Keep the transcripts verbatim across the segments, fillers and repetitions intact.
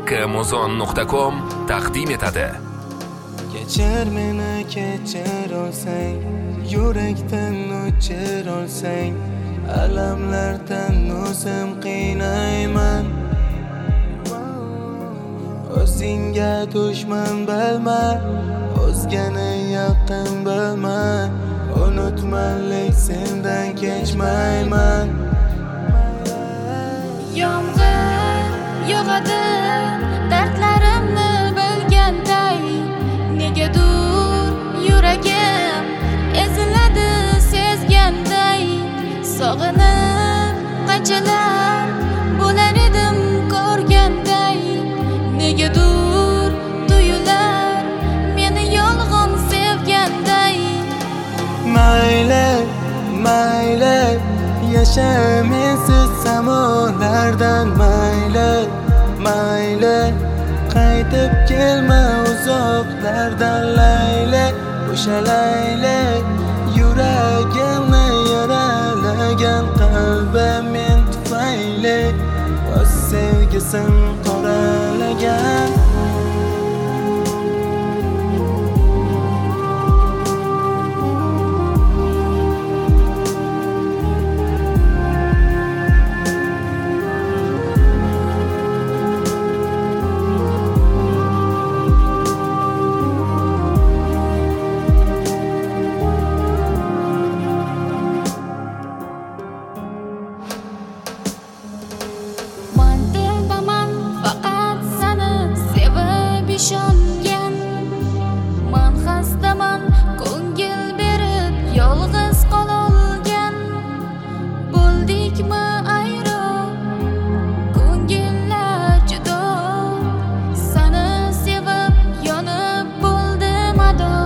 Amazon nuqta com taqdim etadi. Kechir meni, kechir olsang, yurakdan o'chir olsang, alamlardan o'zim qiynayman. O'zingga dushman bilma, o'zgani yaqin bilma, unutmalik sendan kechmayman. Yomg'ir yog'adi dardlarimni bilganday, negadur yuragim eziladi sezganday. Sog'inib qanchalar bo'lar edim ko'rganday, negadur tuyular meni yolg'on sevganday. Mayli, mayli, yasha mensiz samolardan. Mayli, mayli, qaytib kelma uzoqlardan. Layli, o'sha layli, yuragimni yaralagan qalbim men tufayli o'z sevgisin qoralagan. Ishongan man xastaman, ko'ngil berib yolg'iz qololgan. Bo'ldikmi ayro, ko'ngillar judo, seni sevib yonib bo'ldim ado.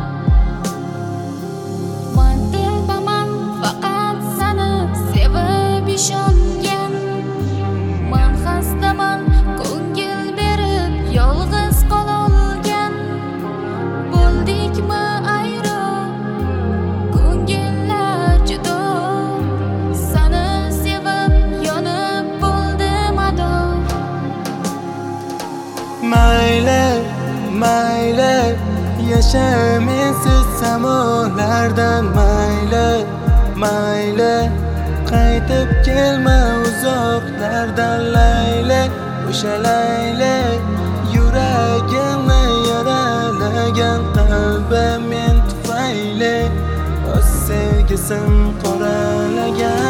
Man telbaman, faqat seni sevib ishongan. Man xastaman, ko'ngil berib yolg'iz qololgan. Bo'ldikmi ayro, ko'ngillar judo, seni sevib yonib bo'ldim ado. Mayli, mayli, yasha mensiz samolardan. Mayli, mayli, qaytib kelma uzoqlardan. Layli, o'sha layli, yuragimni yaralagan qalbim men tufayli o'z sevgisin qoralagan.